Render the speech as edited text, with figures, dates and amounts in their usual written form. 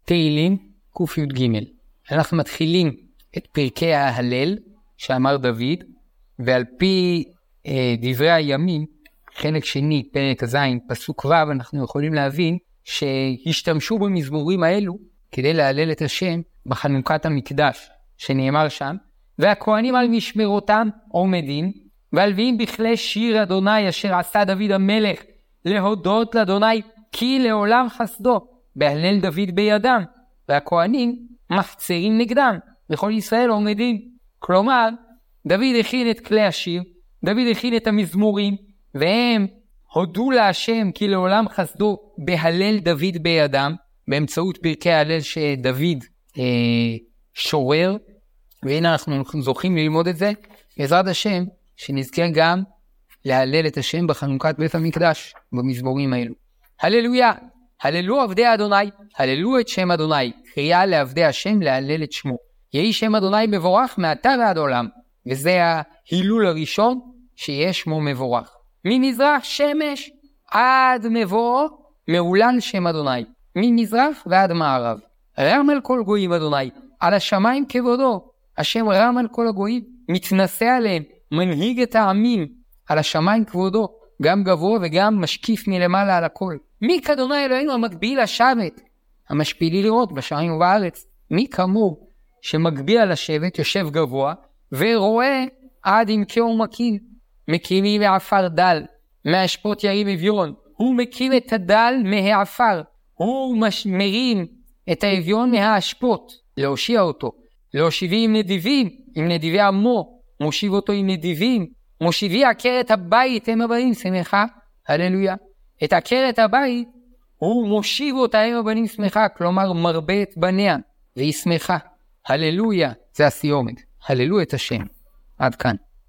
תהילים קי"ג. אנחנו מתחילים את פרקי ההלל שאמר דוד, ועל פי דברי הימים, חלק שני, פרק ז', פסוק ו', אנחנו יכולים להבין שהשתמשו במזמורים האלו כדי להלל את השם בחנוכת המקדש, שנאמר שם, והכהנים על משמרותם עומדים, והלוויים בכלי שיר אדוני אשר עשה דוד המלך, להודות לאדוני כי לעולם חסדו, בהלל דוד בידם, והכהנים מחצרים נגדם, וכל ישראל עומדים. כלומר, דוד הכין את כלי השיר, דוד הכין את המזמורים, והם הודו להשם כי לעולם חסדו בהלל דוד בידם, באמצעות פרקי ההלל שדוד שורר, והנה אנחנו זוכים ללמוד את זה, בעזרת השם, שנזכר גם להלל את השם בחנוכת בית המקדש, במזמורים האלו. הללויה, הללו עבדי אדוני, הללו את שם אדוני, קריאה לעבדי השם להלל את שמו. יהי שם אדוני מבורך מעתה ועד עולם, וזה ההילול הראשון שיש שמו מבורך. ממזרח שמש עד מבוא מעולל שם אדוני, ממזרח ועד מערב. רם על כל גויים אדוני, על השמיים כבודו, השם רם על כל הגויים, מתנשא עליהם, מנהיג את העמים, על השמיים כבודו, גם גבוה וגם משקיף מלמעלה על הכל. מי כאדוני אלוהינו המקביל לשבת, המשפילי לראות בשמיים ובארץ. מי כמוהו שמקביל לשבת, יושב גבוה, ורואה עד עמקי ומקים, מקימי מעפר דל, מהשפות ירים אביון. הוא מקים את הדל מהעפר, הוא מרים את האביון מהשפות, להושיע אותו. להושיבי עם נדיבים, עם נדיבי עמו, מושיב אותו עם נדיבים, מושיבי עקרת הבית, הם הבנים, שמחה, הללויה. את עקרת הבית, הוא מושיב אותה, הם הבנים, שמחה, כלומר מרבה את בניה, והיא שמחה. הללויה, זה הסיומת. הללו את השם. עד כאן.